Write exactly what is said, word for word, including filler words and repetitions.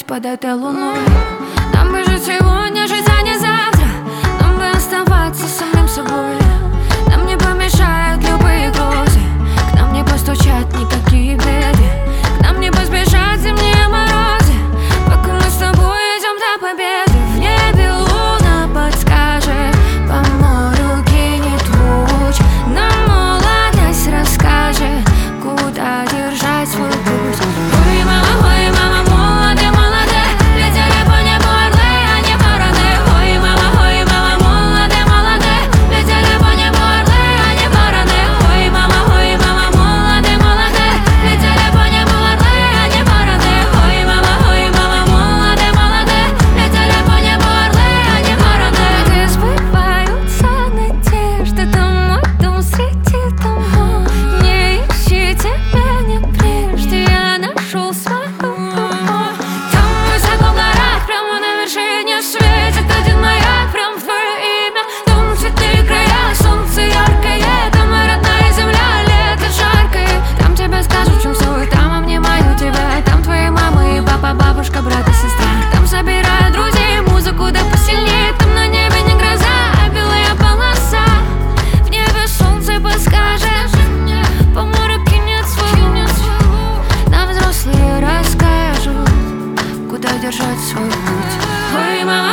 гулять под этой луной. Нам бы жить сегодня, жить, а не завтра. Нам бы оставаться самим собой. Нам не помешают любые грозы. К нам не постучат никакие беды. К нам не поспешат зимние морозы. Пока мы с тобой идем до победы. В небе луна подскажет, по морю кинет луч. Нам молодость расскажет, куда держать свой путь. Ой, мама, ой, мама, молоды, молоды, летели по небу орлы, а не вороны. Ой, мама, ой, мама, молоды, молоды, летели по небу орлы, а не вороны. Ой, мама, ой, мама, молоды, молоды, летели по небу орлы, а не вороны. Ой, мама, ой, мама, молоды, молоды, летели по небу орлы, а не вороны. Где сбываются надежды, там мой дом среди домов. Не ищи тебя, не прежде, я нашел свою любовь. Там высоко в горах, прямо на вершине светит один маяк, прям в твое имя. Там цветы края, солнце яркое, там моя родная земля, лето жаркое. Там тебе скажут, в чем суть, там обнимаю тебя. Там твои мама и папа, бабушка, брат и сестра. Там собирают друзей, музыку да посильнее. Там на небе не гроза, а белая полоса. В небе солнце подскажет, по морю кинет свой луч. Нам взрослые расскажут, куда держать свой путь. Ой, мама,